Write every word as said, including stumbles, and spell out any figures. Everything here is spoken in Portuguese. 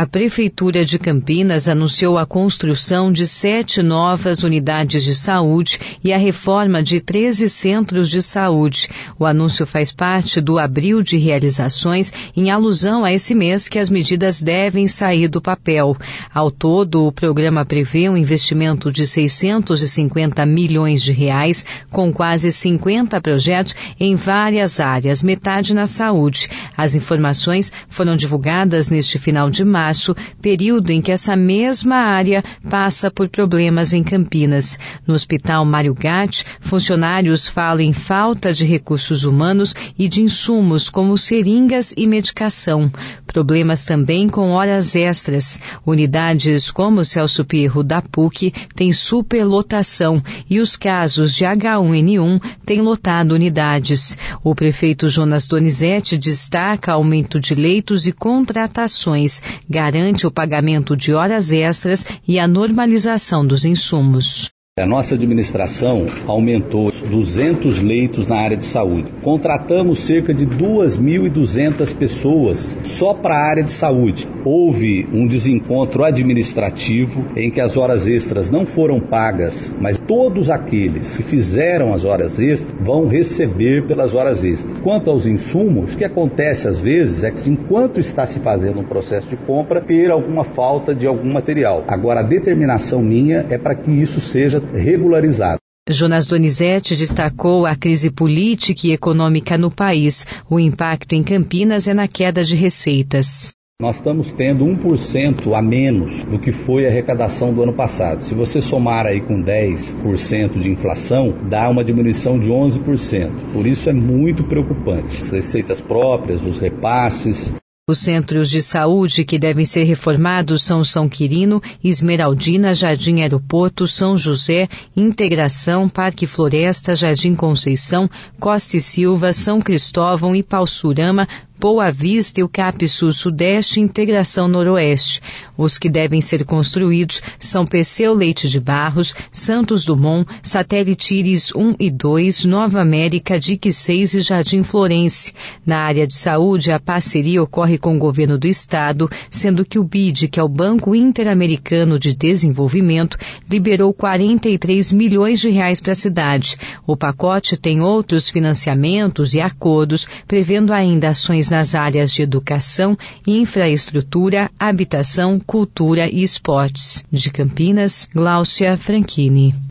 A Prefeitura de Campinas anunciou a construção de sete novas unidades de saúde e a reforma de treze centros de saúde. O anúncio faz parte do Abril de Realizações, em alusão a esse mês que as medidas devem sair do papel. Ao todo, o programa prevê um investimento de seiscentos e cinquenta milhões de reais, com quase cinquenta projetos em várias áreas, metade na saúde. As informações foram divulgadas neste final de março, Março, período em que essa mesma área passa por problemas em Campinas. No Hospital Mário Gatti, funcionários falam em falta de recursos humanos e de insumos como seringas e medicação. Problemas também com horas extras. Unidades como o Celso Pierro da P U C têm superlotação e os casos de agá um ene um têm lotado unidades. O prefeito Jonas Donizete destaca aumento de leitos e contratações, garante o pagamento de horas extras e a normalização dos insumos. A nossa administração aumentou duzentos leitos na área de saúde. Contratamos cerca de duas mil e duzentas pessoas só para a área de saúde. Houve um desencontro administrativo em que as horas extras não foram pagas, mas todos aqueles que fizeram as horas extras vão receber pelas horas extras. Quanto aos insumos, o que acontece às vezes é que enquanto está se fazendo um processo de compra, ter alguma falta de algum material. Agora, a determinação minha é para que isso seja regularizado. Jonas Donizete destacou a crise política e econômica no país. O impacto em Campinas é na queda de receitas. Nós estamos tendo um por cento a menos do que foi a arrecadação do ano passado. Se você somar aí com dez por cento de inflação, dá uma diminuição de onze por cento. Por isso é muito preocupante. As receitas próprias, os repasses. Os centros de saúde que devem ser reformados são São Quirino, Esmeraldina, Jardim Aeroporto, São José, Integração, Parque Floresta, Jardim Conceição, Costa e Silva, São Cristóvão, Ipauçurama, Boa Vista e o CAP Sul Sudeste e Integração Noroeste. Os que devem ser construídos são Perseu Leite de Barros, Santos Dumont, Satélite Íris um e dois, Nova América, D I C seis e Jardim Florense. Na área de saúde, a parceria ocorre com o governo do estado, sendo que o B I D, que é o Banco Interamericano de Desenvolvimento, liberou quarenta e três milhões de reais para a cidade. O pacote tem outros financiamentos e acordos, prevendo ainda ações nas áreas de educação, infraestrutura, habitação, cultura e esportes. De Campinas, Gláucia Franchini.